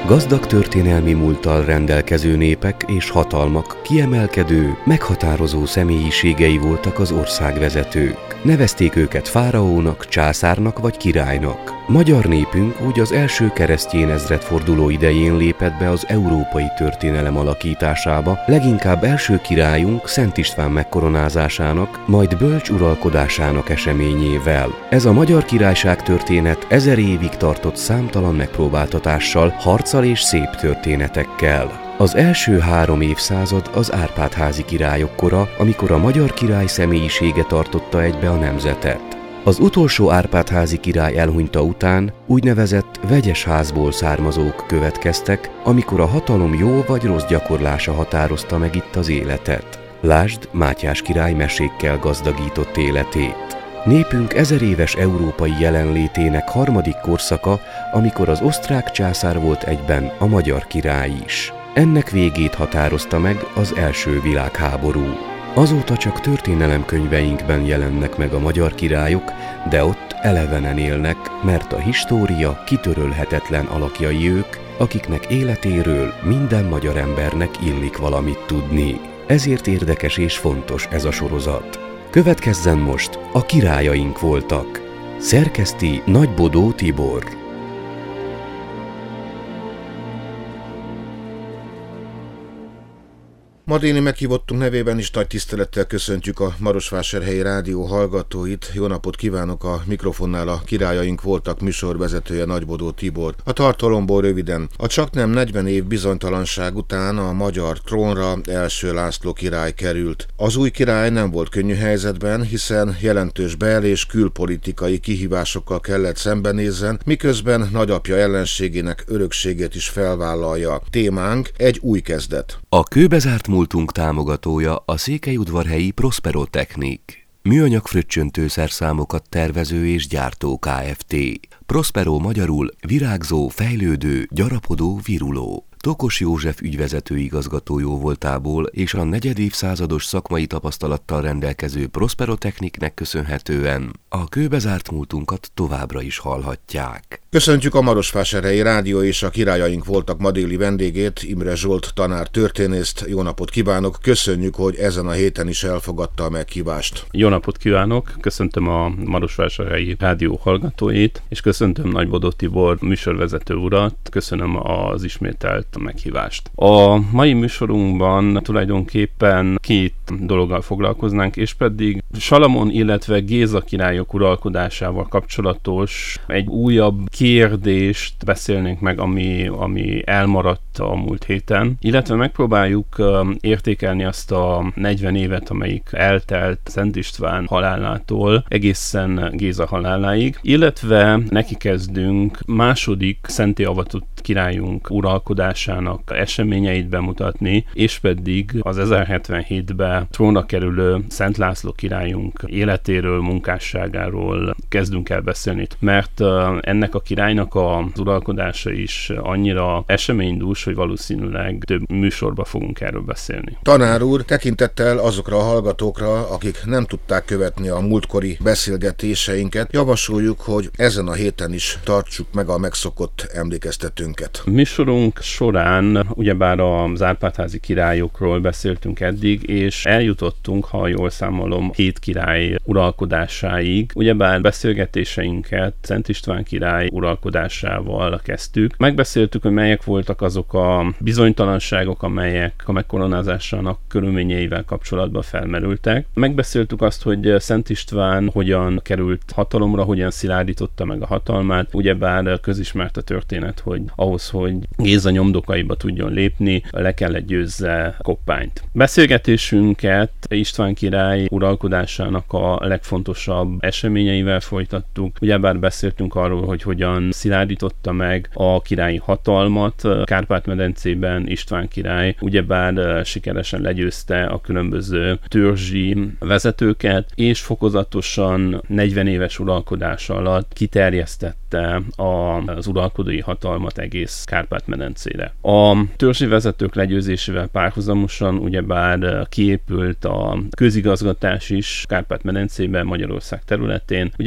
Gazdag történelmi múlttal rendelkező népek és hatalmak kiemelkedő, meghatározó személyiségei voltak az országvezetők. Nevezték őket fáraónak, császárnak vagy királynak. Magyar népünk úgy az első keresztény ezredforduló idején lépett be az európai történelem alakításába, leginkább első királyunk Szent István megkoronázásának, majd bölcs uralkodásának eseményével. Ez a magyar királyság történet 1000 évig tartott számtalan megpróbáltatással, harccal és szép történetekkel. Az első 3 évszázad az Árpád-házi királyok kora, amikor a magyar király személyisége tartotta egybe a nemzetet. Az utolsó Árpád-házi király elhunyta után úgynevezett vegyes házból származók következtek, amikor a hatalom jó vagy rossz gyakorlása határozta meg itt az életet. Lásd Mátyás király mesékkel gazdagított életét. Népünk 1000 éves európai jelenlétének harmadik korszaka, amikor az osztrák császár volt egyben a magyar király is. Ennek végét határozta meg az első világháború. Azóta csak történelemkönyveinkben jelennek meg a magyar királyok, de ott elevenen élnek, mert a história kitörölhetetlen alakjai ők, akiknek életéről minden magyar embernek illik valamit tudni. Ezért érdekes és fontos ez a sorozat. Következzen most a királyaink voltak. Szerkeszti Nagybodó Tibor. Madéni meghívottunk nevében is nagy tisztelettel köszöntjük a Marosvásárhelyi Rádió hallgatóit. Jó napot kívánok, a mikrofonnál a királyaink voltak műsorvezetője Nagybodó Tibor. A tartalomból röviden. A csaknem 40 év bizonytalanság után a magyar trónra első László király került. Az új király nem volt könnyű helyzetben, hiszen jelentős bel- és külpolitikai kihívásokkal kellett szembenézzen, miközben nagyapja ellenségének örökségét is felvállalja. Témánk egy új kezdet. A kőbezárt múltunk támogatója a székelyudvarhelyi Prospero Technik. Műanyag fröccsöntőszerszámokat tervező és gyártó Kft. Prospero magyarul virágzó, fejlődő, gyarapodó, viruló. Tokos József ügyvezető igazgató voltából és a 4. évszázados szakmai tapasztalattal rendelkező Prospero Techniknek köszönhetően a kőbezárt múltunkat továbbra is hallhatják. Köszöntjük a Marosvásárhelyi Rádió és a királyaink voltak ma déli vendégét, Imre Zsolt tanár történészt. Jó napot kívánok, köszönjük, hogy ezen a héten is elfogadta a meghívást. Jó napot kívánok, köszöntöm a Marosvásárhelyi Rádió hallgatóit, és köszöntöm Nagybodó Tibor műsorvezető urat, köszönöm az ismételt meghívást. A mai műsorunkban tulajdonképpen 2 dologgal foglalkoznánk, és pedig Salamon, illetve Géza királyok uralkodásával kapcsolatos egy újabb kérdést beszélnénk meg, ami elmaradt a múlt héten, illetve megpróbáljuk értékelni azt a 40 évet, amelyik eltelt Szent István halálától egészen Géza haláláig, illetve neki kezdünk második szentté avatott királyunk uralkodásának eseményeit bemutatni, és pedig az 1077-ben trónra kerülő Szent László királyunk életéről, munkásságáról kezdünk el beszélni, mert ennek a királynak az uralkodása is annyira eseménydús, hogy valószínűleg több műsorban fogunk erről beszélni. Tanár úr, tekintettel azokra a hallgatókra, akik nem tudták követni a múltkori beszélgetéseinket, javasoljuk, hogy ezen a héten is tartsuk meg a megszokott emlékeztetőnket. Műsorunk során ugyebár az Árpád-házi királyokról beszéltünk eddig, és eljutottunk, ha jól számolom, 7 király uralkodásáig. Ugyebár beszélgetéseinket Szent István király uralkodásával kezdtük. Megbeszéltük, hogy melyek voltak azok a bizonytalanságok, amelyek a megkoronázásának körülményeivel kapcsolatban felmerültek. Megbeszéltük azt, hogy Szent István hogyan került hatalomra, hogyan szilárdította meg a hatalmát. Ugyebár közismert a történet, hogy ahhoz, hogy Géza nyomdokaiba tudjon lépni, le kellett győzze Koppányt. Beszélgetésünket István király uralkodásának a legfontosabb eseményeivel folytattuk. Ugyebár beszéltünk arról, hogy hogyan szilárdította meg a királyi hatalmat. Kárpát-medencében István király ugyebár sikeresen legyőzte a különböző törzsi vezetőket, és fokozatosan 40 éves uralkodása alatt kiterjesztette az uralkodói hatalmat egész Kárpát-medencére. A törzsi vezetők legyőzésével párhuzamosan ugyebár kiépült a közigazgatás is Kárpát-medencében, Magyarország területén. Ugyebár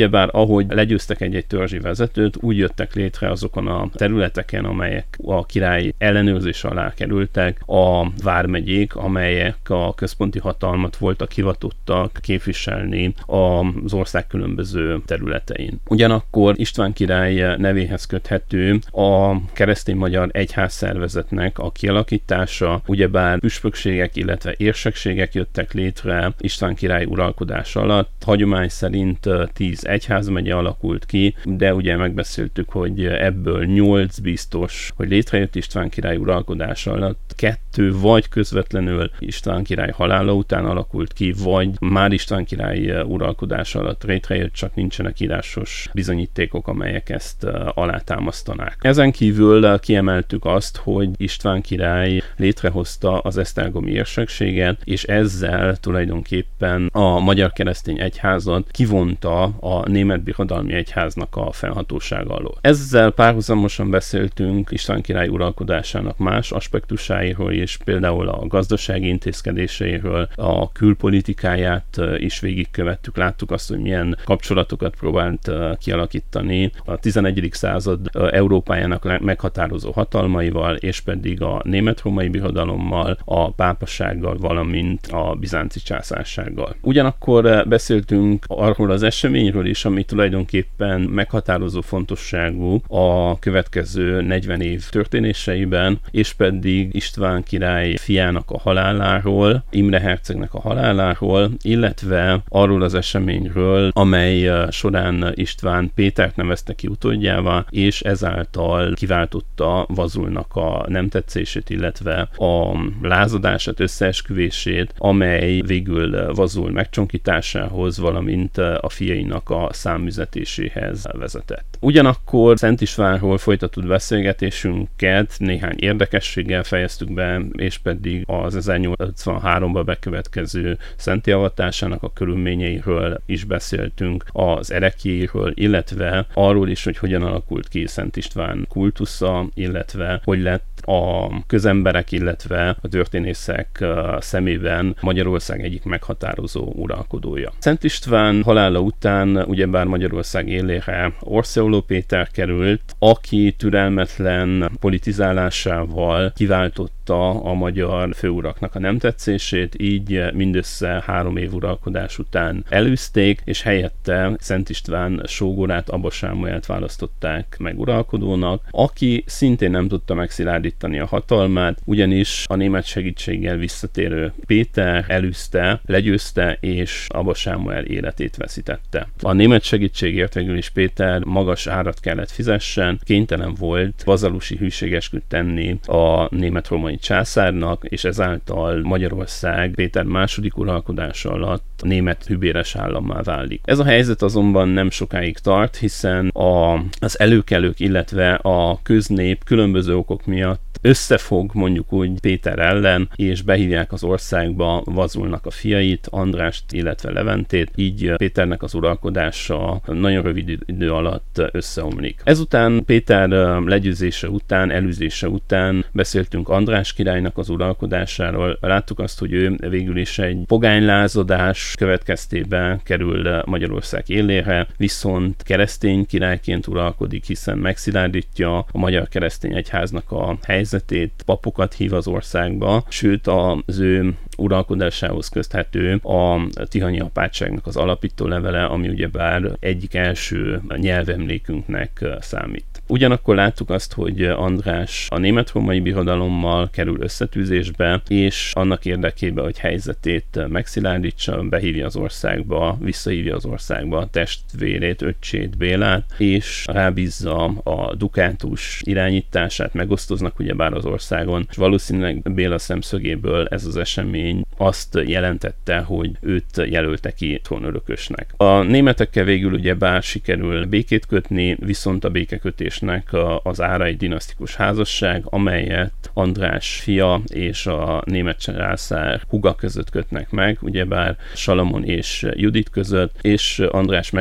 Ugyebár ahogy legyőztek egy-egy törzsi vezetőt, úgy jöttek létre azokon a területeken, amelyek a király ellenőrzés alá kerültek, a vármegyék, amelyek a központi hatalmat voltak hivatottak képviselni az ország különböző területein. Ugyanakkor István király nevéhez köthető a keresztény magyar egyház szervezetnek a kialakítása, ugyebár püspökségek, illetve érsekségek jöttek létre István király uralkodása alatt. Hagyomány szerint 10 egyházmegye alakult ki, de ugye megbeszéltük, hogy ebből 8 biztos, hogy létrejött István király uralkodása alatt, 2 vagy közvetlenül István király halála után alakult ki, vagy már István király uralkodása alatt létrejött, csak nincsenek írásos bizonyítékok, amelyek ezt alátámasztanák. Ezen kívül kiemeltük azt, hogy István király létrehozta az esztergomi érsekséget, és ezzel tulajdonképpen a magyar keresztény egyházat kivonta a német birodalmi egyháznak a fennhatósága alól. Ezzel párhuzamosan beszéltünk István király uralkodásának más aspektusáiról is, például a gazdasági intézkedéseiről, a külpolitikáját is végigkövettük, láttuk azt, hogy milyen kapcsolatokat próbált kialakítani a 11. század Európájának meghatározó hatalmaival, és pedig a német-római birodalommal, a pápasággal, valamint a bizánci császársággal. Ugyanakkor beszéltünk arról az eseményről is, ami tulajdonképpen meghatározó fontosságú a következő 40 év történéseiben, és pedig István király fiának a haláláról, Imre hercegnek a haláláról, illetve arról az eseményről, amely során István Pétert nevezte ki utódjává, és ezáltal kiváltotta Vazulnak a nem tetszését, illetve a lázadását, összeesküvését, amely végül Vazul megcsonkításához, valamint a fiainak a számüzetéséhez vezetett. Ugyanakkor Szent Istvánról folytatott beszélgetésünket néhány érdekességgel fejeztük be, és pedig az 1883-ban bekövetkező szenttiavatásának a körülményeiről is beszéltünk, az erekjéről, illetve arról is, hogy hogyan alakult ki Szent István kultusza, illetve hogy lett a közemberek, illetve a történészek szemében Magyarország egyik meghatározó uralkodója. Szent István halála után ugyebár Magyarország élére Orseoló Péter került, aki türelmetlen politizálásával kiváltotta a magyar főuraknak a nem tetszését, így mindössze 3 év uralkodás után elűzték, és helyette Szent István sógorát, Aba Sámuelt választották meg uralkodónak, aki szintén nem tudta megszilárdítani a hatalmát, ugyanis a német segítséggel visszatérő Péter elűzte, legyőzte, és Aba Sámuel életét veszítette. A német segítségért végül is Péter magas árat kellett fizessen, kénytelen volt vazalusi hűségesküt tenni a német-római császárnak, és ezáltal Magyarország Péter második uralkodása alatt német hübéres állammá válik. Ez a helyzet azonban nem sokáig tart, hiszen az előkelők, illetve a köznép különböző okok miatt összefog mondjuk úgy Péter ellen, és behívják az országba Vazulnak a fiait, Andrást, illetve Leventét, így Péternek az uralkodása nagyon rövid idő alatt összeomlik. Ezután Péter legyőzése után, elűzése után beszéltünk András királynak az uralkodásáról. Láttuk azt, hogy ő végül is egy pogánylázadás következtében kerül Magyarország élére, viszont keresztény királyként uralkodik, hiszen megszilárdítja a magyar keresztény egyháznak a helyzetét, papokat hív az országba, sőt az ő uralkodásához közthető a tihanyi apátságnak az alapító levele, ami ugyebár egyik első nyelvemlékünknek számít. Ugyanakkor láttuk azt, hogy András a német-római birodalommal kerül összetűzésbe, és annak érdekében, hogy helyzetét megszilárdítsa, behívja az országba, visszahívja az országba testvérét, öccsét, Bélát, és rábízza a dukátus irányítását, megosztoznak ugyebár az országon, és valószínűleg Béla szemszögéből ez az esemény azt jelentette, hogy őt jelölte ki trónörökösnek. A németekkel végül ugyebár sikerül békét kötni, viszont a békekötés az ára egy dinasztikus házasság, amelyet András fia és a német császár húga között kötnek meg, ugyebár Salamon és Judit között, és András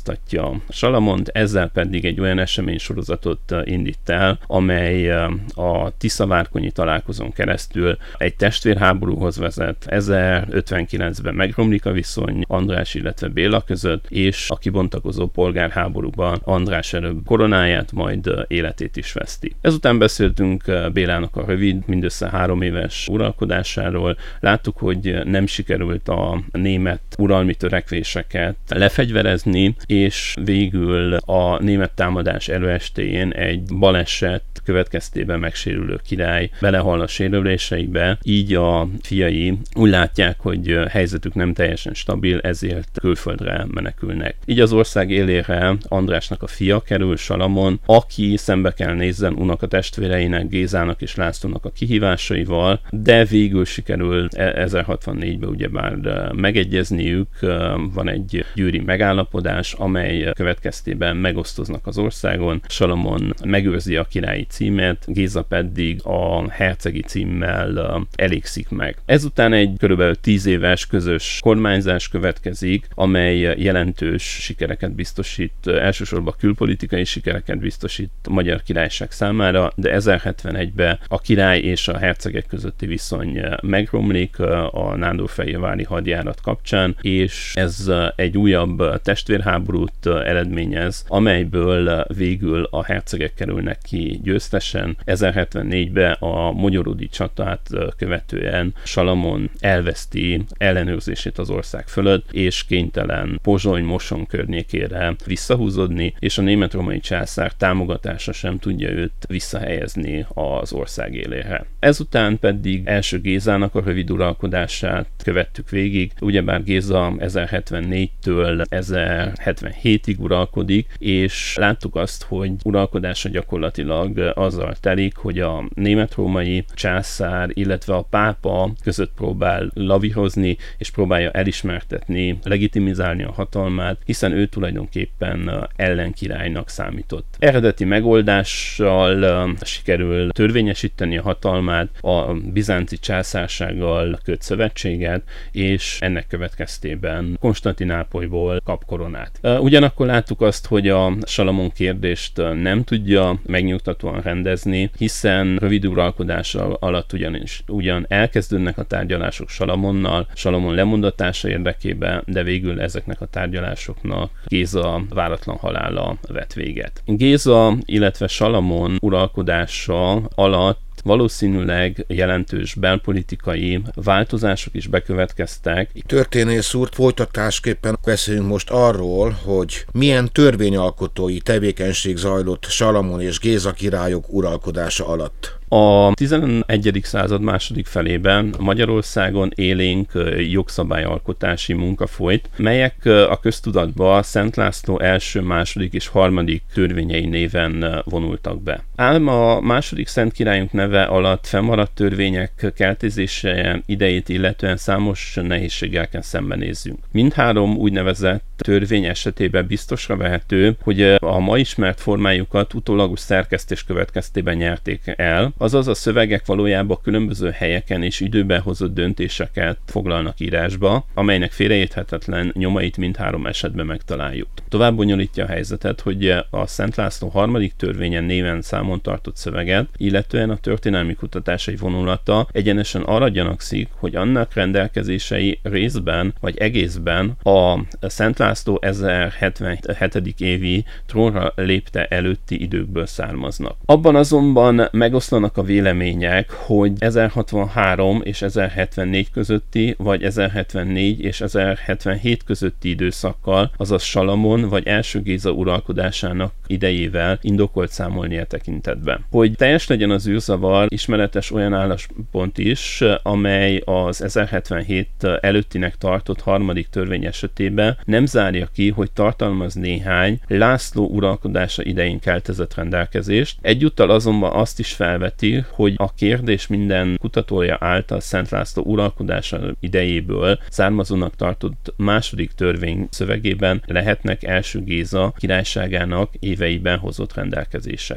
megkoronáztatja Salamont, ezzel pedig egy olyan eseménysorozatot indít el, amely a a Tiszavárkonyi találkozón keresztül egy testvérháborúhoz vezet, 1059-ben megromlik a viszony András, illetve Béla között, és a kibontakozó polgárháborúban András előbb koronáját, majd életét is veszti. Ezután beszéltünk Bélának a rövid, mindössze 3 éves uralkodásáról. Láttuk, hogy nem sikerült a német uralmi törekvéseket lefegyverezni, és végül a német támadás előestéjén egy baleset következtében megsérülő király belehal a sérüléseibe, így a fiai úgy látják, hogy helyzetük nem teljesen stabil, ezért külföldre menekülnek. Így az ország élére Andrásnak a fia kerül, Salamon, aki szembe kell nézzen unokatestvéreinek, Gézának és Lászlónak a kihívásaival, de végül sikerül 1064-ben ugyebár megegyezniük, van egy győri megállapodás, amely következtében megosztoznak az országon, Salamon megőrzi a királyi címet, Géza pedig a hercegi címmel elégszik meg. Ezután egy körülbelül 10 éves közös kormányzás következik, amely jelentős sikereket biztosít, elsősorban külpolitikai sikereket biztosít a Magyar Királyság számára, de 1071-ben a király és a hercegek közötti viszony megromlik a nándorfehérvári hadjárat kapcsán, és ez egy újabb testvérháborút eredményez, amelyből végül a hercegek kerülnek ki győztesen. 1074-ben a mogyorodi csatát követően Salamon elveszti ellenőrzését az ország fölött, és kénytelen Pozsony-Moson környékére visszahúzódni, és a német-római császár támogatása sem tudja őt visszahelyezni az ország élére. Ezután pedig első Gézának a rövid uralkodását követtük végig, ugyebár Géza 1074-től 1077-ig uralkodik, és láttuk azt, hogy uralkodása gyakorlatilag azzal telik, hogy a német-római császár, illetve a pápa között próbál lavírozni, és próbálja elismertetni, legitimizálni a hatalmát, hiszen ő tulajdonképpen ellenkirálynak számított. Eredeti megoldással sikerül törvényesíteni a hatalmát, a bizánci császársággal köt szövetséget, és ennek következtében Konstantinápolyból kap koronát. Ugyanakkor láttuk azt, hogy a Salamon kérdést nem tudja megnyugtatóan rendezni, hiszen rövid uralkodása alatt ugyan elkezdődnek a tárgyalások Salamonnal, Salamon lemondatása érdekében, de végül ezeknek a tárgyalásoknak Géza váratlan halála vet véget. Géza, illetve Salamon uralkodása alatt valószínűleg jelentős belpolitikai változások is bekövetkeztek. Történész úr, folytatásképpen beszéljünk most arról, hogy milyen törvényalkotói tevékenység zajlott Salamon és Géza királyok uralkodása alatt. A 11. század második felében Magyarországon élénk jogszabályalkotási munka folyt, melyek a köztudatba Szent László első, második és harmadik törvényei néven vonultak be. Ám a második szent királyunk neve alatt fennmaradt törvények keltézése idejét illetően számos nehézséggel kell szembenézzünk. Mindhárom úgynevezett törvény esetében biztosra vehető, hogy a ma ismert formájukat utólagos szerkesztés következtében nyerték el, azaz a szövegek valójában különböző helyeken és időben hozott döntéseket foglalnak írásba, amelynek félreérthetetlen nyomait mindhárom esetben megtaláljuk. Tovább bonyolítja a helyzetet, hogy a Szent László harmadik törvényen néven számon tartott szöveget, illetően a történelmi kutatásai vonulata egyenesen arra gyanakszik, hogy annak rendelkezései részben vagy egészben a Szent László 1077. évi trónra lépte előtti időkből származnak. Abban azonban megoszlanak a vélemények, hogy 1063 és 1074 közötti, vagy 1074 és 1077 közötti időszakkal, azaz Salamon vagy első Géza uralkodásának idejével indokolt számolni a tekintetben. Hogy teljes legyen az űrzavar, ismeretes olyan álláspont is, amely az 1077 előttinek tartott harmadik törvény esetében nem zárja ki, hogy tartalmaz néhány László uralkodása idején keltezett rendelkezést. Egyúttal azonban azt is felveti, hogy a kérdés minden kutatója által Szent László uralkodása idejéből származónak tartott második törvény szövegében lehetnek első Géza királyságának éveiben hozott rendelkezések. A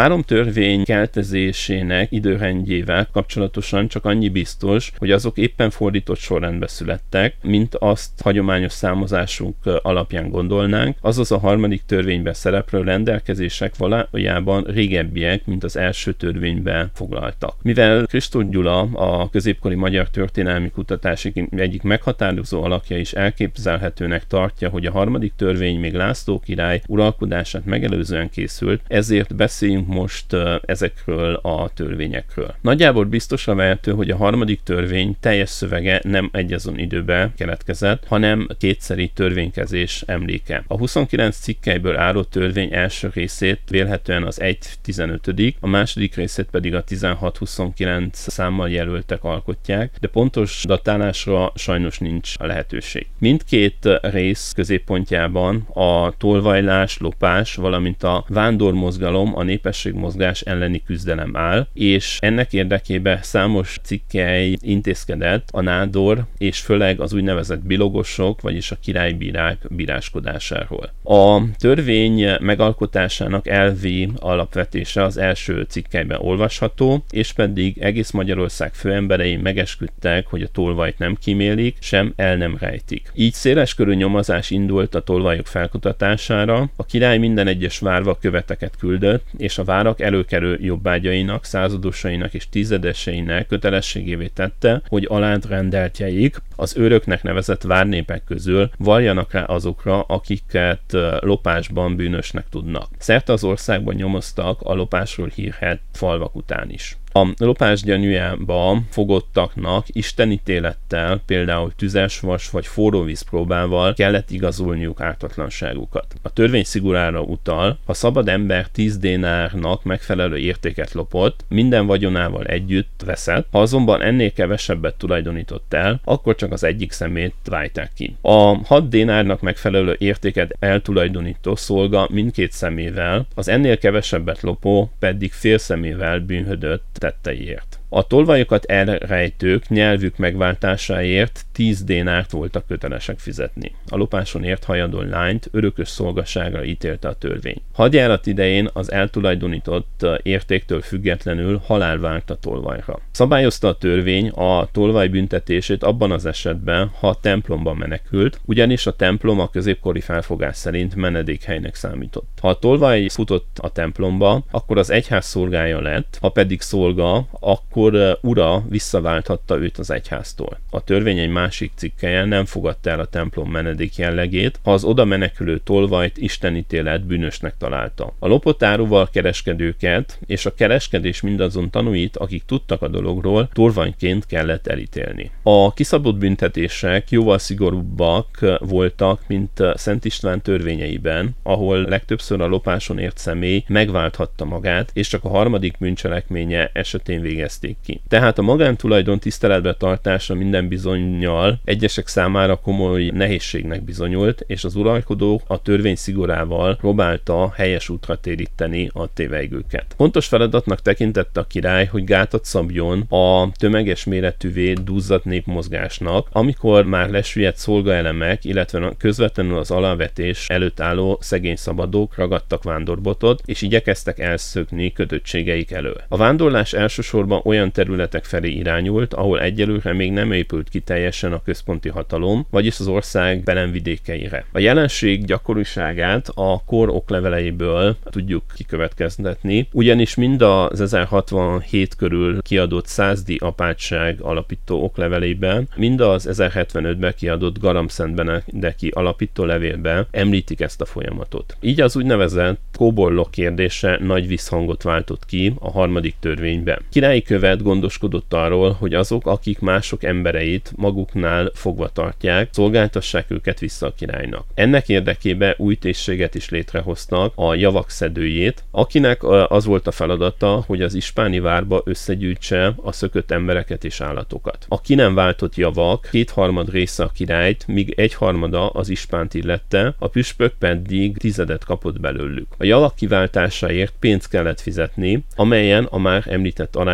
három törvény keltezésének időrendjével kapcsolatosan csak annyi biztos, hogy azok éppen fordított sorrendbe születtek, mint azt hagyományos számozásunk alapján gondolnánk, azaz a harmadik törvényben szereplő rendelkezések valójában régebbiek, mint az első törvényben foglaltak. Mivel Kristóth Gyula, a középkori magyar történelmi kutatás egyik meghatározó alakja is elképzelhetőnek tartja, hogy a harmadik törvény még László király uralkodását megelőzően készült, ezért beszéljünk most ezekről a törvényekről. Nagyjából biztosra vehető, hogy a harmadik törvény teljes szövege nem egyazon időben keletkezett, hanem kétszeri törvénykezés emléke. A 29 cikkelyből álló törvény első részét vélhetően az 1.15., a második részét pedig a 16-29 számmal jelöltek alkotják, de pontos datálásra sajnos nincs lehetőség. Mindkét rész középpontjában a tolvajlás, lopás, valamint a vándormozgalom, a népességmozgás elleni küzdelem áll, és ennek érdekében számos cikkely intézkedett a nádor, és főleg az úgynevezett bilogosok, vagyis a királybírák bíráskodásáról. A törvény megalkotásának elvi alapvetése az első cikkelyben olvasható, és pedig egész Magyarország főemberei megesküdtek, hogy a tolvajt nem kímélik, sem el nem rejtik. Így széleskörű nyomozás indult a tolvajok felkutatására, a király minden egyes várba követeket küldött, és a várak előkerül jobbágyainak, századosainak és tizedeseinek kötelességévé tette, hogy aládrendeltjeik az őröknek nevezett várnépek közül valljanak rá azokra, akiket lopásban bűnösnek tudnak. Szerte az országban nyomoztak a lopásról hírhedt falvak után is. A lopás gyanújába fogottaknak istenítélettel, például tüzes vas vagy forróvíz próbával kellett igazolniuk ártatlanságukat. A törvény szigorára utal, ha szabad ember 10 dénárnak megfelelő értéket lopott, minden vagyonával együtt veszett, ha azonban ennél kevesebbet tulajdonított el, akkor csak az egyik szemét vájták ki. A 6 dénárnak megfelelő értéket eltulajdonító szolga mindkét szemével, az ennél kevesebbet lopó pedig fél szemével bűnhödött tetteiért. A tolvajokat elrejtők nyelvük megváltásáért 10 dénárt voltak kötelesek fizetni. A lopáson ért hajadon lányt örökös szolgaságra ítélte a törvény. Hadjárat idején az eltulajdonított értéktől függetlenül halál várt a tolvajra. Szabályozta a törvény a tolvaj büntetését abban az esetben, ha a templomban menekült, ugyanis a templom a középkori felfogás szerint menedékhelynek számított. Ha a tolvaj futott a templomba, akkor az egyház szolgája lett, ha pedig szolga, akkor ura visszaválthatta őt az egyháztól. A törvény egy másik cikkelyen nem fogadta el a templom menedék jellegét, ha az oda menekülő tolvajt istenítélet bűnösnek találta. A lopott áruval kereskedőket és a kereskedés mindazon tanúit, akik tudtak a dologról, torvanyként kellett elítélni. A kiszabott büntetések jóval szigorúbbak voltak, mint Szent István törvényeiben, ahol legtöbbször a lopáson ért személy megválthatta magát, és csak a harmadik bűncselekménye esetén végezték ki. Tehát a magántulajdon tiszteletbe tartása minden bizonnyal egyesek számára komoly nehézségnek bizonyult, és az uralkodó a törvény szigorával próbálta helyes útra téríteni a tévejgőket. Fontos feladatnak tekintette a király, hogy gátat szabjon a tömeges méretűvé duzzadt népmozgásnak, amikor már lesüllyedt szolgaelemek, illetve közvetlenül az alávetés előtt álló szegény szabadok ragadtak vándorbotot, és igyekeztek elszökni kötöttségeik elől. A vándorlás elsősorban olyan területek felé irányult, ahol egyelőre még nem épült ki teljesen a központi hatalom, vagyis az ország belemvidékeire. A jelenség gyakoriságát a kor okleveleiből tudjuk kikövetkeztetni, ugyanis mind az 1067 körül kiadott Százdi apátság alapító oklevelében, mind az 1075-ben kiadott Garamszentbenedeki alapító levélben említik ezt a folyamatot. Így az úgynevezett kóborlok kérdése nagy visszhangot váltott ki a harmadik törvényben. Királyi követ gondoskodott arról, hogy azok, akik mások embereit maguknál fogva tartják, szolgáltassák őket vissza a királynak. Ennek érdekében új tészséget is létrehoztak, a javak szedőjét, akinek az volt a feladata, hogy az ispáni várba összegyűjtse a szökött embereket és állatokat. A ki nem váltott javak 2/3 része a királyt, míg 1/3 az ispánt illette, a püspök pedig 10 kapott belőlük. A javak kiváltásáért pénzt kellett fizetni, amelyen a már említett arányban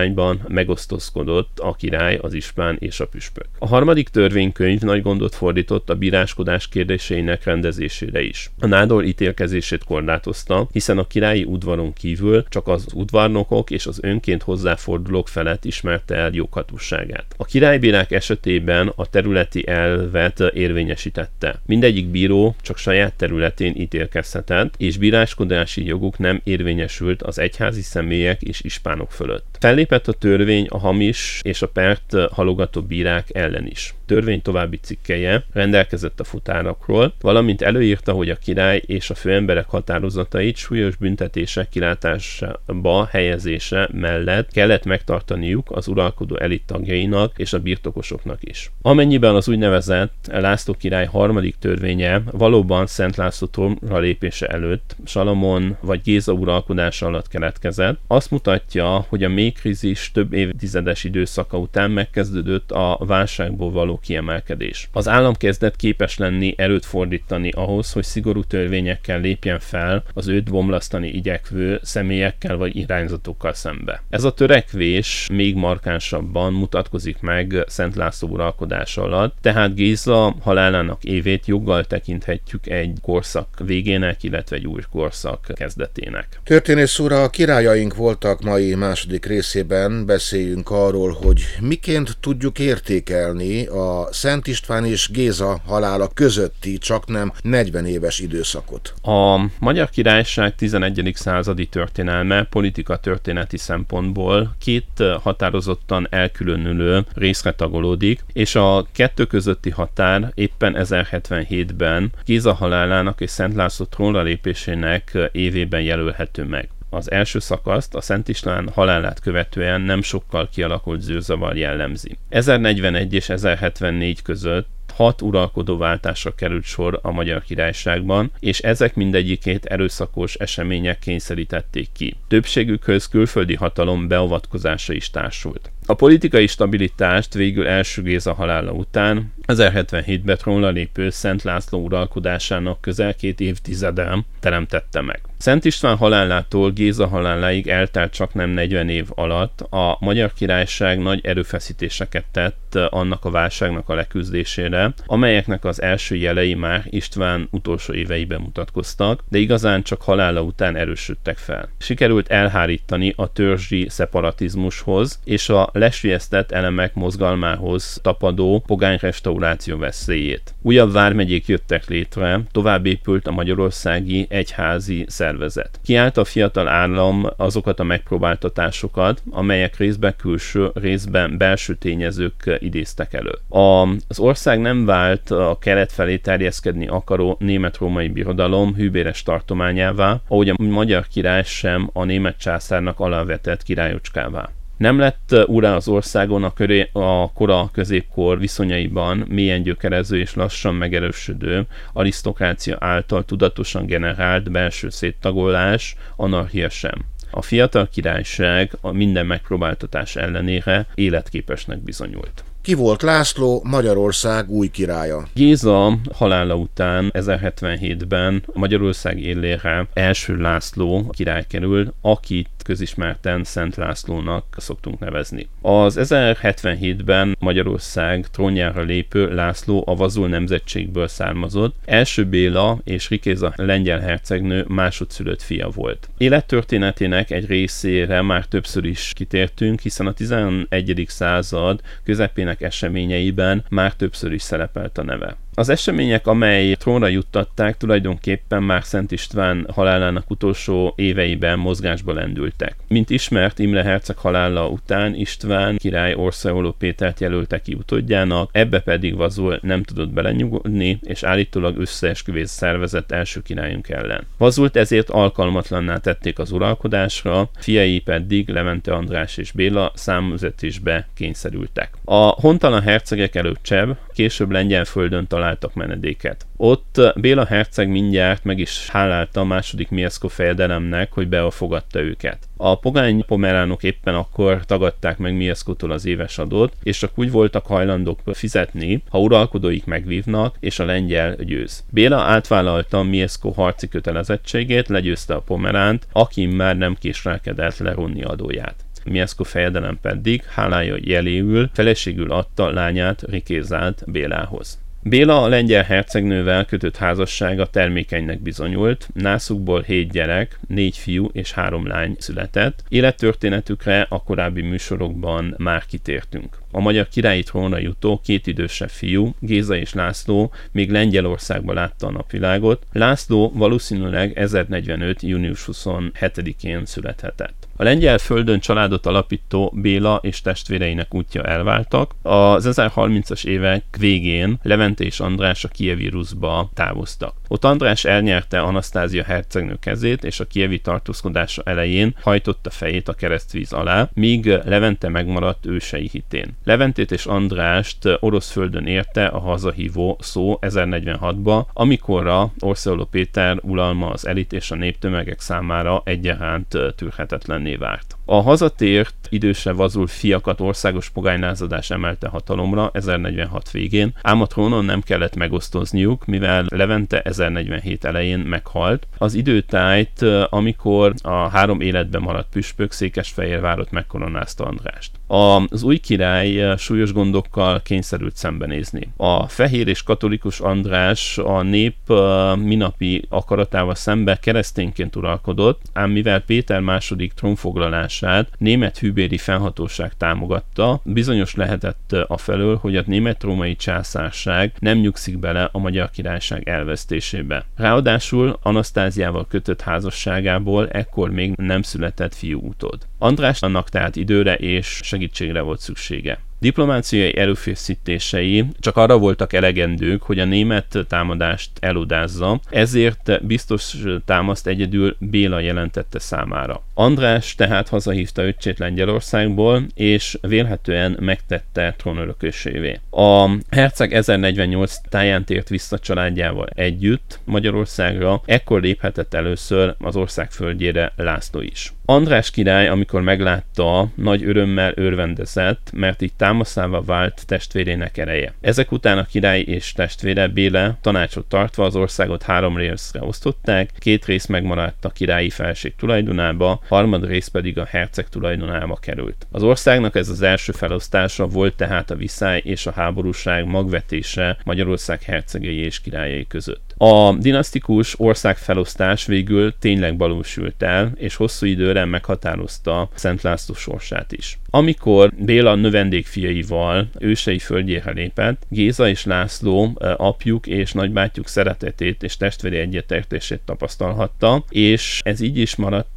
megosztozkodott a király, az ispán és a püspök. A harmadik törvénykönyv nagy gondot fordított a bíráskodás kérdéseinek rendezésére is. A nádor ítélkezését korlátozta, hiszen a királyi udvaron kívül csak az udvarnokok és az önként hozzáfordulók felett ismerte el joghatóságát. A királybírák esetében a területi elvet érvényesítette. Mindegyik bíró csak saját területén ítélkezhetett, és bíráskodási joguk nem érvényesült az egyházi személyek és ispánok fölött. Fellépett a törvény a hamis és a pert halogató bírák ellen is. Törvény további cikkelye rendelkezett a futárakról, valamint előírta, hogy a király és a főemberek határozatait súlyos büntetések kilátásába helyezése mellett kellett megtartaniuk az uralkodó elit tagjainak és a birtokosoknak is. Amennyiben az úgynevezett László király harmadik törvénye valóban Szent László trónra lépése előtt, Salamon vagy Géza uralkodása alatt keletkezett, azt mutatja, hogy a mélykrízis több évtizedes időszaka után megkezdődött a válságból való kiemelkedés. Az állam kezdett képes lenni erőt fordítani ahhoz, hogy szigorú törvényekkel lépjen fel az őt bomlasztani igyekvő személyekkel vagy irányzatokkal szembe. Ez a törekvés még markánsabban mutatkozik meg Szent László uralkodása alatt, tehát Géza halálának évét joggal tekinthetjük egy korszak végének, illetve egy új korszak kezdetének. Történész úr, a királyaink voltak mai második részében, beszéljünk arról, hogy miként tudjuk értékelni a Szent István és Géza halála közötti csaknem 40 éves időszakot. A Magyar Királyság 11. századi történelme politika történeti szempontból két határozottan elkülönülő részre tagolódik, és a kettő közötti határ éppen 1077-ben Géza halálának és Szent László trónra lépésének évében jelölhető meg. Az első szakaszt a Szent István halálát követően nem sokkal kialakult zűrzavar jellemzi. 1041 és 1074 között 6 uralkodóváltásra került sor a Magyar Királyságban, és ezek mindegyikét erőszakos események kényszerítették ki. Többségükhöz külföldi hatalom beavatkozása is társult. A politikai stabilitást végül első Géza halála után 1077-ben trónra lépő Szent László uralkodásának közel 2 évtizede teremtette meg. Szent István halálától Géza haláláig eltelt csaknem 40 év alatt a Magyar Királyság nagy erőfeszítéseket tett annak a válságnak a leküzdésére, amelyeknek az első jelei már István utolsó éveiben mutatkoztak, de igazán csak halála után erősödtek fel. Sikerült elhárítani a törzsi szeparatizmushoz és a lesülyeztett elemek mozgalmához tapadó pogány restauráció veszélyét. Újabb vármegyék jöttek létre, tovább épült a magyarországi egyházi szervezet. Kiállt a fiatal állam azokat a megpróbáltatásokat, amelyek részben külső, részben belső tényezők idéztek elő. Az ország nem vált a kelet felé terjeszkedni akaró német-római birodalom hűbéres tartományává, ahogy a magyar király sem a német császárnak alávetett királyocskává. Nem lett ura az országon a kora-középkor viszonyaiban mélyen gyökerező és lassan megerősödő arisztokrácia által tudatosan generált belső széttagolás, anarchia sem. A fiatal királyság a minden megpróbáltatás ellenére életképesnek bizonyult. Ki volt László, Magyarország új királya? Géza halála után 1077-ben Magyarország élére első László király kerül, akit közismerten Szent Lászlónak szoktunk nevezni. Az 1077-ben Magyarország trónjára lépő László a vazul nemzetségből származott, első Béla és Rikéza lengyel hercegnő másodszülött fia volt. Élettörténetének egy részére már többször is kitértünk, hiszen a 11. század közepének eseményeiben már többször is szerepelt a neve. Az események, amely trónra juttatták, tulajdonképpen már Szent István halálának utolsó éveiben mozgásba lendültek. Mint ismert, Imre herceg halála után István király Orszajoló Pétert jelölte ki utódjának, ebbe pedig Vazul nem tudott belenyugodni, és állítólag összeesküvést szervezett első királyunk ellen. Vazult ezért alkalmatlanná tették az uralkodásra, fiai pedig Levente András és Béla számüzetésbe kényszerültek. A hontalan hercegek előtt Cseb, később Lengyelföldön találtak menedéket. Ott Béla herceg mindjárt meg is hálálta a második Mieszko fejedelemnek, hogy befogadta őket. A pogány pomeránok éppen akkor tagadták meg Mieszkótól az éves adót, és csak úgy voltak hajlandók fizetni, ha uralkodóik megvívnak, és a lengyel győz. Béla átvállalta Mieszko harci kötelezettségét, legyőzte a pomeránt, aki már nem késlelkedett leronni adóját. Mieszko fejedelem pedig hálája jeléül feleségül adta lányát Rikézált Bélához. Béla a lengyel hercegnővel kötött házassága termékenynek bizonyult, nászukból 7 gyerek, 4 fiú és 3 lány született. Élettörténetükre a korábbi műsorokban már kitértünk. A magyar királyi trónra jutó 2 idősebb fiú, Géza és László még Lengyelországban látta a napvilágot. László valószínűleg 1045. június 27-én születhetett. A lengyel földön családot alapító Béla és testvéreinek útja elváltak. Az 1030-as évek végén Levente és András a kijevi Ruszba távoztak. Ott András elnyerte Anasztázia hercegnő kezét, és a kijevi tartózkodása elején hajtotta fejét a keresztvíz alá, míg Levente megmaradt ősei hitén. Leventét és Andrást orosz földön érte a hazahívó szó 1046-ba, amikorra Orseolo Péter uralma az elit és a néptömegek számára egyaránt tűrhetetlenné vált. A hazatért idősre vazul fiakat országos pogánylázadás emelte hatalomra 1046 végén, ám a trónon nem kellett megosztozniuk, mivel Levente 1047 elején meghalt. Az időtájt, amikor a 3 életben maradt püspök Székesfehérvárot megkoronázta Andrást. Az új király súlyos gondokkal kényszerült szembenézni. A fehér és katolikus András a nép minapi akaratával szembe keresztényként uralkodott, ám mivel Péter II. Trónfoglalását német hűbéri fennhatóság támogatta, bizonyos lehetett afelől, hogy a német-római császárság nem nyugszik bele a Magyar Királyság elvesztésébe. Ráadásul Anasztáziával kötött házasságából ekkor még nem született fiúutód. Andrásnak tehát időre és segítségre volt szüksége. Diplomáciai erőfeszítései csak arra voltak elegendők, hogy a német támadást elodázza, ezért biztos támaszt egyedül Béla jelentette számára. András tehát hazahívta öccsét Lengyelországból, és vélhetően megtette trónörökösévé. A herceg 1048 táján tért vissza családjával együtt Magyarországra, ekkor léphetett először az ország földjére László is. András király, amikor meglátta, nagy örömmel örvendezett, mert így támaszává vált testvérének ereje. Ezek után a király és testvére Béla tanácsot tartva az országot 3 részre osztották, 2 rész megmaradt a királyi felség tulajdonába, harmadrész pedig a herceg tulajdonába került. Az országnak ez az első felosztása volt tehát a viszály és a háborúság magvetése Magyarország hercegei és királyai között. A dinasztikus országfelosztás végül tényleg valósult el, és hosszú időre meghatározta Szent László sorsát is. Amikor Béla növendékfiaival ősei földjére lépett, Géza és László apjuk és nagybátyjuk szeretetét és testvéri egyetértését tapasztalhatta, és ez így is maradt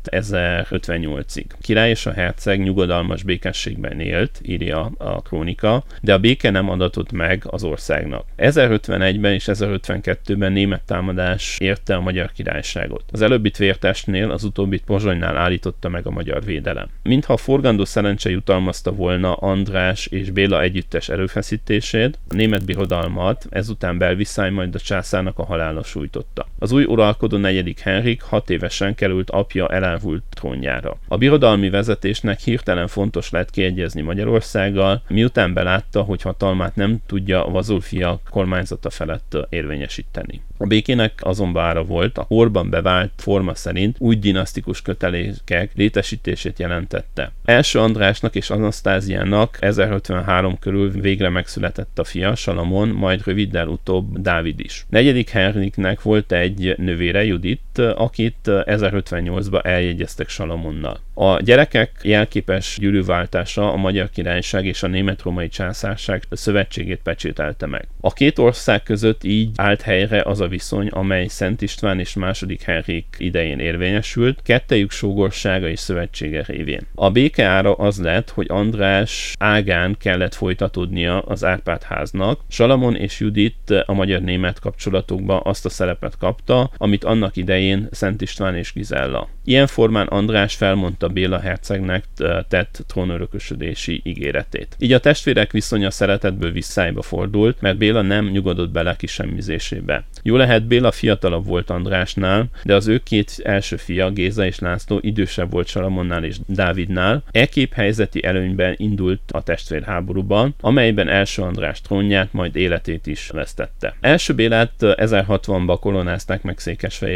1058-ig. A király és a herceg nyugodalmas békességben élt, írja a krónika, de a béke nem adatott meg az országnak. 1051-ben és 1052-ben német támadás érte a Magyar Királyságot. Az előbbit Vértestnél, az utóbbit Pozsonynál állította meg a magyar védelem. Mintha a forgandó szerencse jutalmazta volna András és Béla együttes erőfeszítését, a német birodalmat ezután belviszály, majd a császárnak a halála sújtotta. Az új uralkodó 4. Henrik 6 évesen került apja elárvult trónjára. A birodalmi vezetésnek hirtelen fontos lett kiegyezni Magyarországgal, miután belátta, hogy hatalmát nem tudja a vazulfiak kormányzata felett érvényesíteni. A békének azonban ára volt, a korban bevált forma szerint új dinasztikus kötelékek létesítését jelentette. Első Andrásnak és Anasztáziának 1053 körül végre megszületett a fia, Salamon, majd röviddel utóbb Dávid is. 4. Henriknek volt egy nővére, Judit, akit 1058-ban eljegyeztek Salamonnal. A gyerekek jelképes gyűrűváltása a Magyar Királyság és a Német-római Császárság szövetségét pecsételte meg. A 2 ország között így állt helyre az a viszony, amely Szent István és II. Henrik idején érvényesült, kettejük sógorsága és szövetsége révén. A béke ára az lett, hogy András ágán kellett folytatódnia az Árpád-háznak, Salamon és Judit a magyar-német kapcsolatokba azt a szerepet kapta, amit annak idején Szent István és Gizella. Ilyen formán András felmondta Béla hercegnek tett trónörökösödési ígéretét. Így a testvérek viszonya szeretetből visszájba fordult, mert Béla nem nyugodott bele kisemmizésébe. Jó lehet, Béla fiatalabb volt Andrásnál, de az ő 2 első fia, Géza és László idősebb volt Salamonnál és Dávidnál. Ekképp helyzeti előnyben indult a testvérháborúban, amelyben első András trónját, majd életét is vesztette. Első Bélát 1060-ban koronázták meg Székesfehérvárot.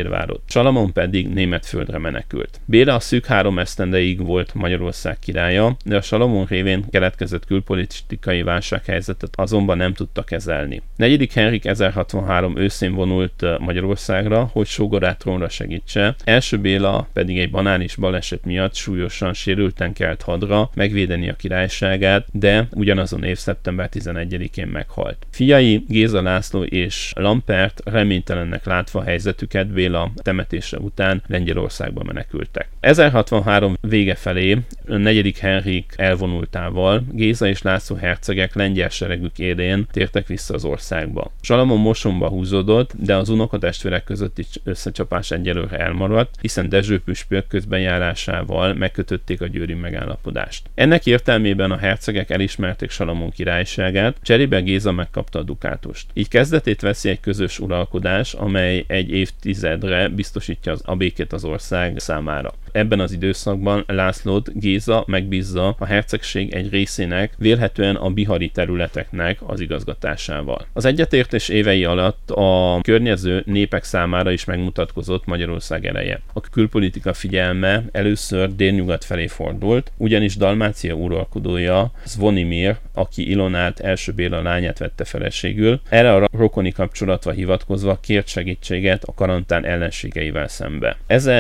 Salamon pedig német földre menekült. Béla a szűk 3 esztendeig volt Magyarország királya, de a Salamon révén keletkezett külpolitikai válsághelyzetet azonban nem tudta kezelni. 4. Henrik 1063 őszén vonult Magyarországra, hogy sógorát trónra segítse, első Béla pedig egy banális baleset miatt súlyosan sérülten kelt hadra megvédeni a királyságát, de ugyanazon év szeptember 11-én meghalt. Fiai Géza László és Lampert reménytelennek látva a helyzetüket Béla temetése után Lengyelországba menekültek. 1063 vége felé 4. Henrik elvonultával Géza és László hercegek lengyel seregük élén tértek vissza az országba. Salamon Mosonba húzódott, de az unokatestvérek közötti összecsapás egyelőre elmaradt, hiszen Dezső püspök közbenjárásával megkötötték a győri megállapodást. Ennek értelmében a hercegek elismerték Salamon királyságát, cserébe Géza megkapta a dukátust. Így kezdetét veszi egy közös uralkodás, amely egy évtizedre biztosítja a békét az ország számára. Ebben az időszakban Lászlót Géza megbízza a hercegség egy részének, vélhetően a bihari területeknek az igazgatásával. Az egyetértés évei alatt a környező népek számára is megmutatkozott Magyarország ereje. A külpolitika figyelme először délnyugat felé fordult, ugyanis Dalmácia uralkodója Zvonimir, aki Ilonát első Béla lányát vette feleségül, erre a rokoni kapcsolatra hivatkozva kért segítséget a karantán ellenségeivel szembe.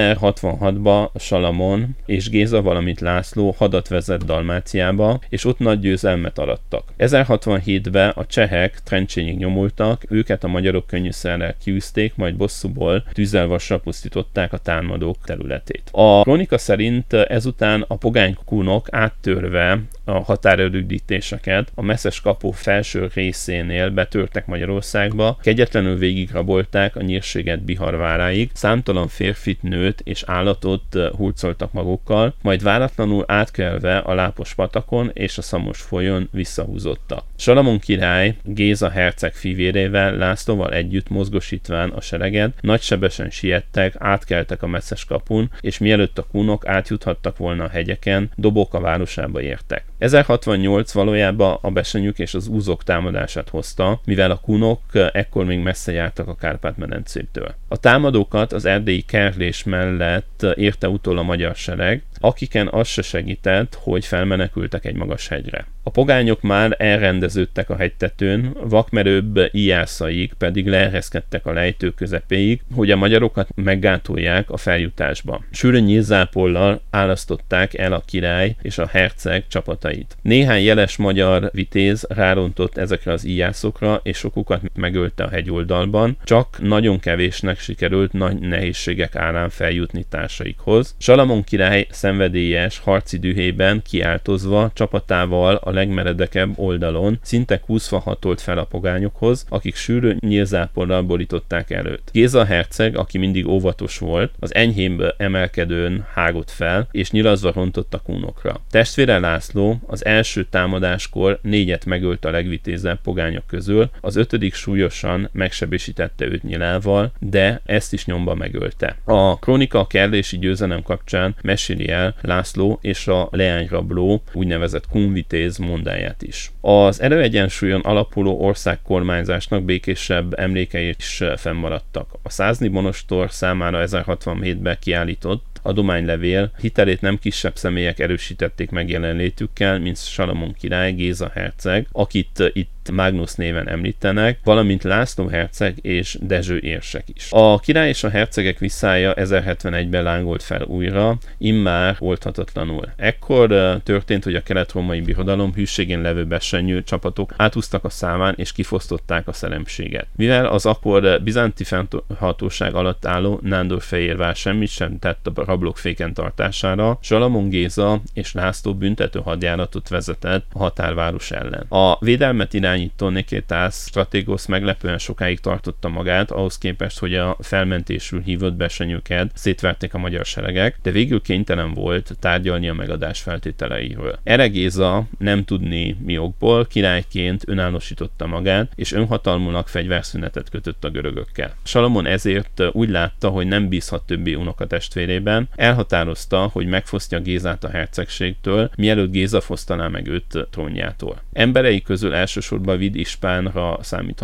1066-ban Salamon és Géza, valamint László hadat vezet Dalmáciába, és ott nagy győzelmet arattak. 1067-ben a csehek Trencsényig nyomultak, őket a magyarok könnyűszerrel kiűzték, majd bosszúból tűzzel vassal pusztították a támadók területét. A krónika szerint ezután a pogány kunok áttörve a határőrüldítéseket a Messzes kapu felső részénél betörtek Magyarországba, kegyetlenül végigrabolták a nyírséget Bihar váráig, számtalan férfit, nőt és állatot hurcoltak magukkal, majd váratlanul átkelve a Lápos patakon és a Szamos folyón visszahúzottak. Salamon király Géza herceg fivérével, Lászlóval együtt mozgosítván a sereget, nagysebesen siettek, átkeltek a Messzes kapun, és mielőtt a kunok átjuthattak volna a hegyeken, Doboka városába értek. 1068 valójában a besenyük és az úzok támadását hozta, mivel a kunok ekkor még messze jártak a Kárpát-medencétől. A támadókat az erdélyi Kerlés mellett érte utol a magyar sereg, akiken az se segített, hogy felmenekültek egy magas hegyre. A pogányok már elrendeződtek a hegytetőn, vakmerőbb ijászaik pedig leereszkedtek a lejtő közepéig, hogy a magyarokat meggátolják a feljutásba. Sűrűn nyílzápollal álasztották el a király és a herceg csapatait. Néhány jeles magyar vitéz rárontott ezekre az ijászokra, és sokukat megölte a hegyoldalban, csak nagyon kevésnek sikerült nagy nehézségek árán feljutni társaikhoz. Salamon király szenvedélyes harci dühében kiáltozva csapatával a legmeredekebb oldalon szinte kúszva hatolt fel a pogányokhoz, akik sűrű nyílzáporral borították előtt. Géza herceg, aki mindig óvatos volt, az enyhébb emelkedőn hágott fel, és nyilazva rontott a kunokra. Testvére László az első támadáskor 4 megölt a legvitézebb pogányok közül, az 5. súlyosan megsebesítette őt nyilával, de ezt is nyomba megölte. A krónika a kerlési győzelem kapcsán meséli el László és a leányrabló úgynevezett kunvitéz mondáját is. Az erőegyensúlyon alapuló országkormányzásnak békésebb emlékei is fennmaradtak. A Százni monostor számára 1067-ben kiállított adománylevél hitelét nem kisebb személyek erősítették meg jelenlétükkel, mint Salamon király, Géza herceg, akit itt Magnus néven említenek, valamint László herceg és Dezső érsek is. A király és a hercegek visszája 1071-ben lángolt fel újra, immár oldhatatlanul. Ekkor történt, hogy a kelet-római birodalom hűségén levő besenyő csapatok átúztak a száván és kifosztották a szellemséget. Mivel az akkor bizánti fennhatóság alatt álló Nándorfehérvár semmit sem tett a rablók féken tartására, Salamon Géza és László büntető hadjáratot vezetett a határváros ellen. A védelmet irányító Nikétász Stratégosz meglepően sokáig tartotta magát, ahhoz képest, hogy a felmentésül hívott besenyőket szétverték a magyar seregek, de végül kénytelen volt tárgyalni a megadás feltételeiről. Erre Géza nem tudni mi okból királyként önállósította magát, és önhatalmúnak fegyverszünetet kötött a görögökkel. Salamon ezért úgy látta, hogy nem bízhat többé unokatestvérében, elhatározta, hogy megfosztja Gézát a hercegségtől, mielőtt Géza fosztaná meg őt trónjától. Emberei közül elsősorban Vid Ispánra számíthatott.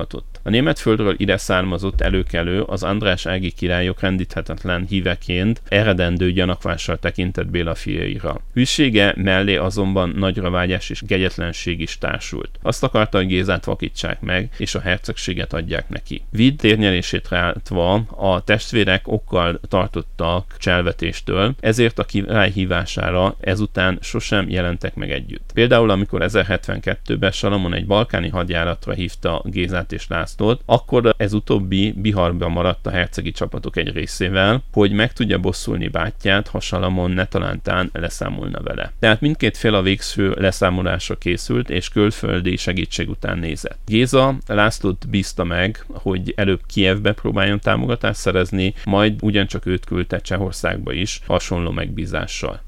A német földről ide származott előkelő az András ági királyok rendíthetetlen híveként eredendő gyanakvással tekintett Béla fiaira. Hűsége mellé azonban nagyra vágyás és kegyetlenség is társult. Azt akarta, hogy Gézát vakítsák meg, és a hercegséget adják neki. Vid térnyerését rátva a testvérek okkal tartottak cselvetéstől, ezért a király hívására ezután sosem jelentek meg együtt. Például amikor 1072-ben Salamon egy balkáni hadjáratra hívta Gézát és Lászlót, akkor ez utóbbi Biharba maradt a hercegi csapatok egy részével, hogy meg tudja bosszulni bátyját, ha Salamon netalántán leszámolna vele. Tehát mindkét fél a végső leszámolásra készült, és külföldi segítség után nézett. Géza Lászlót bízta meg, hogy előbb Kijevbe próbáljon támogatást szerezni, majd ugyancsak őt küldte Csehországba is hasonló megbízással.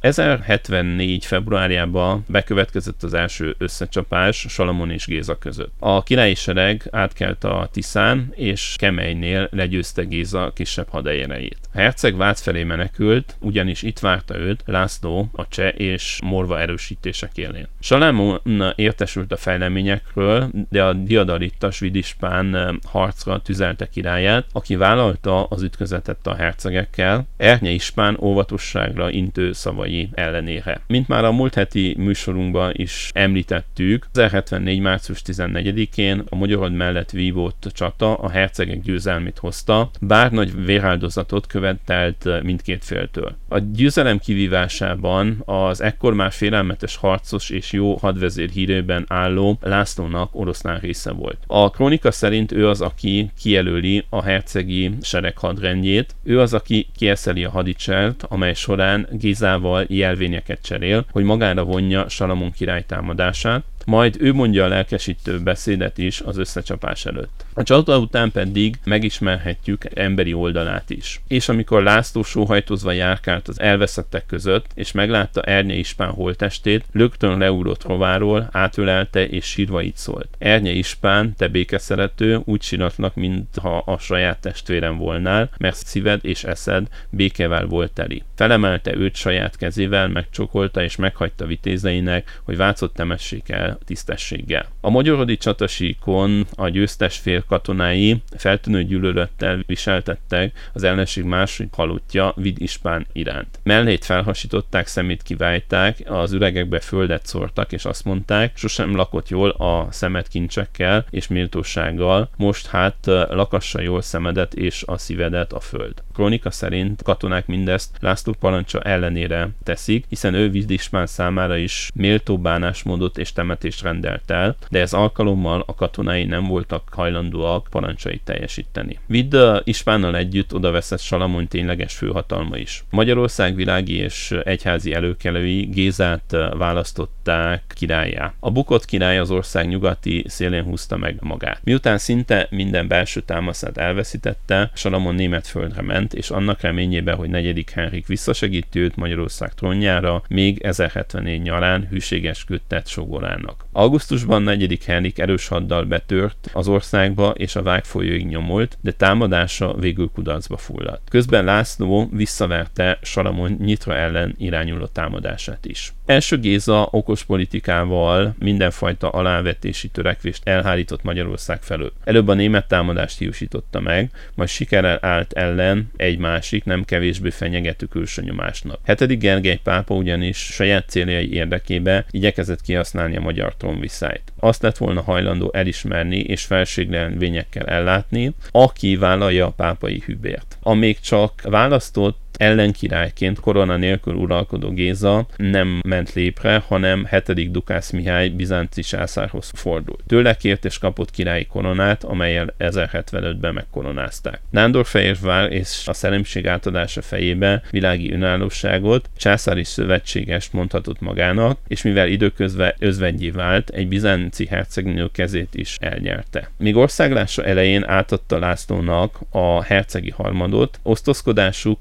1074. februárjában bekövetkezett az első összecsapás Salamon és Géza között. A királyi sereg átkelt a Tiszán, és Kemeinél legyőzte Géza kisebb haderejét. A herceg Vác felé menekült, ugyanis itt várta őt László a cseh és morva erősítések élén. Salamon értesült a fejleményekről, de a diadalittas Vidispán harcra tüzelte királyát, aki vállalta az ütközetet a hercegekkel, Ernye Ispán óvatosságra intő szavai ellenére. Mint már a múlt heti műsorunkban is említettük, 1074. március 14-én a Magyarország mellett vívott csata a hercegek győzelmét hozta, bár nagy véráldozatot követelt mindkét féltől. A győzelem kivívásában az ekkor már félelmetes harcos és jó hadvezér hírében álló Lászlónak oroszlán része volt. A krónika szerint ő az, aki kijelöli a hercegi sereg hadrendjét, ő az, aki kieszeli a hadicselt, amely során Gézával jelvényeket cserél, hogy magára vonja Salamon király támadását, majd ő mondja a lelkesítő beszédet is az összecsapás előtt. A csata után pedig megismerhetjük emberi oldalát is. És amikor László sóhajtozva járkált az elveszettek között, és meglátta Ernye Ispán holttestét, rögtön leugrott rováról, átölelte és sírva így szólt: Ernye Ispán, te békeszerető, úgy síratnak, mintha a saját testvérem volnál, mert szíved és eszed békevel volt teli. Felemelte őt saját kezével, megcsókolta és meghagyta vitézeinek, hogy Vácot temessék el tisztességgel. A magyarodi csatasíkon a győztes fél katonái feltűnő gyűlölettel viseltettek az ellenség második halottja Vid Ispán iránt. Mellét felhasították, szemét kivájták, az üregekbe földet szórtak, és azt mondták, sosem lakott jól a szemed kincsekkel és méltósággal, most hát lakassa jól szemedet és a szívedet a föld. A krónika szerint katonák mindezt László parancsa ellenére teszik, hiszen ő Vid Ispán számára is méltó bánásmódot és temetést rendelt el, de ez alkalommal a katonái nem voltak hajlandóak parancsait teljesíteni. Vid Ispánnal együtt odaveszett Salamon tényleges főhatalma is. Magyarország világi és egyházi előkelői Gézát választották királlyá. A bukott király az ország nyugati szélén húzta meg magát. Miután szinte minden belső támaszát elveszítette, Salamon német földre ment, és annak reményében, hogy 4. Henrik visszasegíti őt Magyarország trónjára, még 1074 nyarán hűségeskedett sógorának. Augusztusban 4. Henrik erős haddal betört az országba, és a Vág folyóig nyomult, de támadása végül kudarcba fulladt. Közben László visszaverte Salamon Nyitra ellen irányuló támadását is. Első Géza okos politikával mindenfajta alávetési törekvést elhárított Magyarország felől. Előbb a német támadást hiúsította meg, majd sikerrel állt ellen egy másik, nem kevésbé fenyegető külső nyomásnak. 7. Gergely pápa ugyanis saját céljai érdekébe igyekezett kihasználni a magyar trónviszályt. Azt lett volna hajlandó elismerni és felséglenvényekkel ellátni, aki vállalja a pápai hűbért. Amíg csak választott ellenkirályként korona nélkül uralkodó Géza nem ment lépre, hanem 7. Dukász Mihály bizánci császárhoz fordult. Tőle kért és kapott királyi koronát, amellyel 1075-ben megkoronázták. Nándorfehérvár és a szellemség átadása fejébe világi önállóságot, császári szövetségest mondhatott magának, és mivel időközben özvegyé vált, egy bizánci hercegnő kezét is elnyerte. Míg országlása elején átadta Lászlónak a hercegi harmadot, osztozkodásuk kivételesen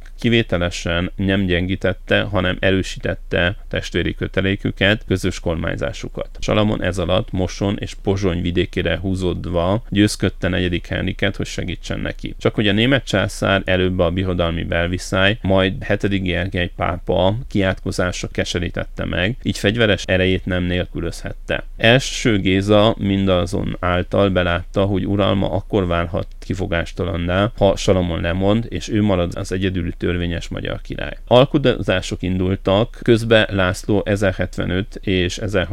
kivételesen nem gyengítette, hanem erősítette testvéri köteléküket, közös kormányzásukat. Salamon ez alatt Moson és Pozsony vidékére húzódva győzködte negyedik Henriket, hogy segítsen neki. Csak hogy a német császár előbb a birodalmi belviszály, majd 7. Gergely pápa kiátkozása keserítette meg, így fegyveres erejét nem nélkülözhette. Első Géza mindazon által belátta, hogy uralma akkor válhat kifogástalanná, ha Salamon lemond, és ő marad az egyedüli törvényes magyar király. Alkudozások indultak, közben László 1075 és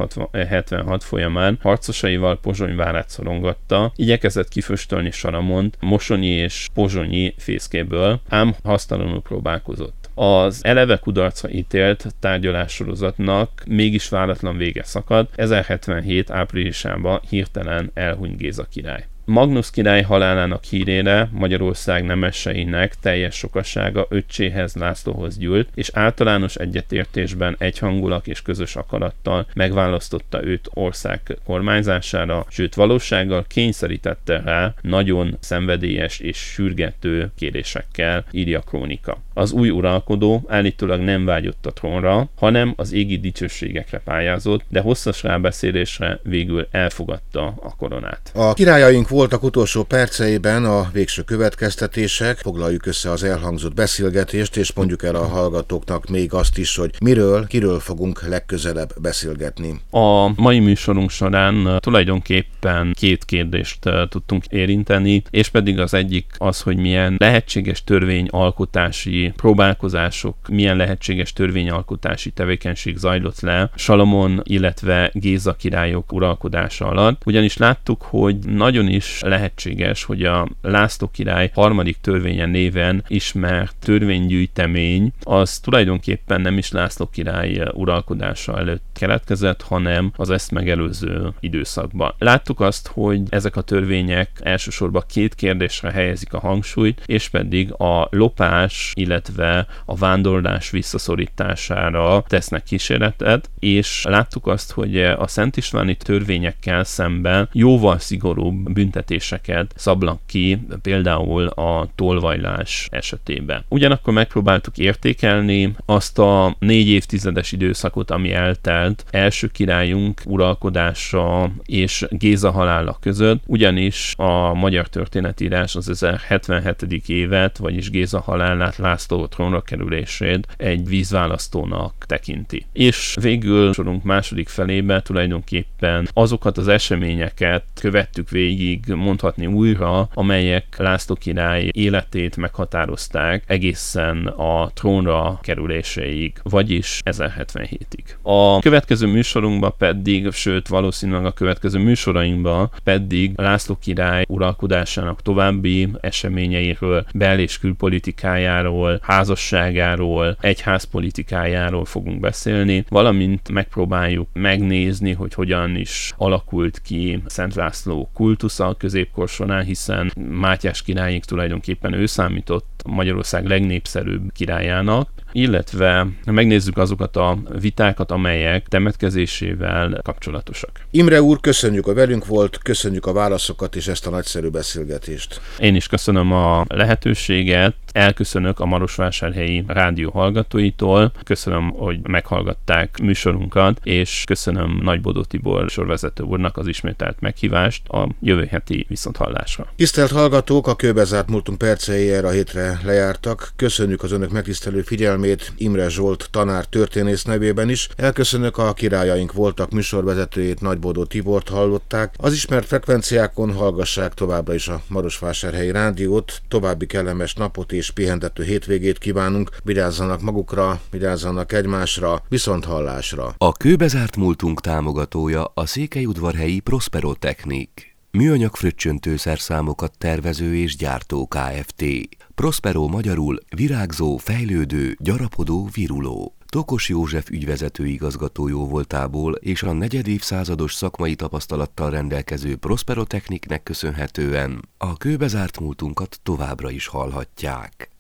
1076 folyamán harcosaival Pozsony várát szorongatta, igyekezett kifüstölni Salamont mosonyi és pozsonyi fészkéből, ám hasztalanul próbálkozott. Az eleve kudarcra ítélt tárgyalássorozatnak mégis váratlan vége szakadt, 1077 áprilisában hirtelen elhunyt Géza király. Magnus király halálának hírére Magyarország nemeseinek teljes sokasága öccséhez Lászlóhoz gyűlt, és általános egyetértésben egyhangulag és közös akarattal megválasztotta őt ország kormányzására, sőt valósággal kényszerítette rá nagyon szenvedélyes és sürgető kérésekkel, írja krónika. Az új uralkodó állítólag nem vágyott a trónra, hanem az égi dicsőségekre pályázott, de hosszas rábeszélésre végül elfogadta a koronát. A királyaink voltak utolsó perceiben a végső következtetések, foglaljuk össze az elhangzott beszélgetést, és mondjuk el a hallgatóknak még azt is, hogy kiről fogunk legközelebb beszélgetni. A mai műsorunk során tulajdonképpen két kérdést tudtunk érinteni, és pedig az egyik az, hogy milyen lehetséges törvényalkotási próbálkozások, milyen lehetséges törvényalkotási tevékenység zajlott le Salamon, illetve Géza királyok uralkodása alatt, ugyanis láttuk, hogy nagyon is lehetséges, hogy a László király harmadik törvénye néven ismert törvénygyűjtemény az tulajdonképpen nem is László király uralkodása előtt keletkezett, hanem az ezt megelőző időszakban. Láttuk azt, hogy ezek a törvények elsősorban két kérdésre helyezik a hangsúlyt, és pedig a lopás, illetve a vándorlás visszaszorítására tesznek kísérletet, és láttuk azt, hogy a Szent Istváni törvényekkel szemben jóval szigorúbb büntetéseket szabnak ki, például a tolvajlás esetében. Ugyanakkor megpróbáltuk értékelni azt a 4 évtizedes időszakot, ami eltelt első királyunk uralkodása és Géza halála között, ugyanis a magyar történetírás az 1077. évet, vagyis Géza halálát, László trónra kerülését egy vízválasztónak tekinti. És végül sorunk második felébe tulajdonképpen azokat az eseményeket követtük végig, mondhatni újra, amelyek László király életét meghatározták egészen a trónra kerüléséig, vagyis 1077-ig. A következő műsorunkban pedig, sőt valószínűleg a következő műsorainkban pedig László király uralkodásának további eseményeiről, bel- és külpolitikájáról, házasságáról, egyházpolitikájáról fogunk beszélni, valamint megpróbáljuk megnézni, hogy hogyan is alakult ki Szent László kultusza a középkor során, hiszen Mátyás királyig tulajdonképpen ő számított Magyarország legnépszerűbb királyának, illetve megnézzük azokat a vitákat, amelyek temetkezésével kapcsolatosak. Imre úr, köszönjük, hogy velünk volt, köszönjük a válaszokat és ezt a nagyszerű beszélgetést. Én is köszönöm a lehetőséget, elköszönök a Marosvásárhelyi rádió hallgatóitól, köszönöm, hogy meghallgatták műsorunkat, és köszönöm Nagybodó Tibor sorvezető úrnak az ismételt meghívást a jövő heti viszonthallásra. Tisztelt hallgatók, a kőbezárt múltunk percei erre a hétre lejártak. Köszönjük az önök megtisztelő figyelmét Imre Zsolt tanár történész nevében is. Elköszönök, a királyaink voltak műsorvezetőjét, Nagybodó Tibort hallották. Az ismert frekvenciákon hallgassák továbbra is a Marosvásárhelyi rádiót. További kellemes napot és pihentető hétvégét kívánunk. Vigyázzanak magukra, vigyázzanak egymásra, viszonthallásra. A kőbezárt múltunk támogatója a Székelyudvarhelyi Prospero Technik. Műanyag fröccsöntőszerszámokat tervező és gyártó Kft. Prospero magyarul virágzó, fejlődő, gyarapodó, viruló. Tokos József ügyvezető igazgató voltából és a negyedévszázados szakmai tapasztalattal rendelkező Prospero Techniknek köszönhetően a kőbezárt múltunkat továbbra is hallhatják.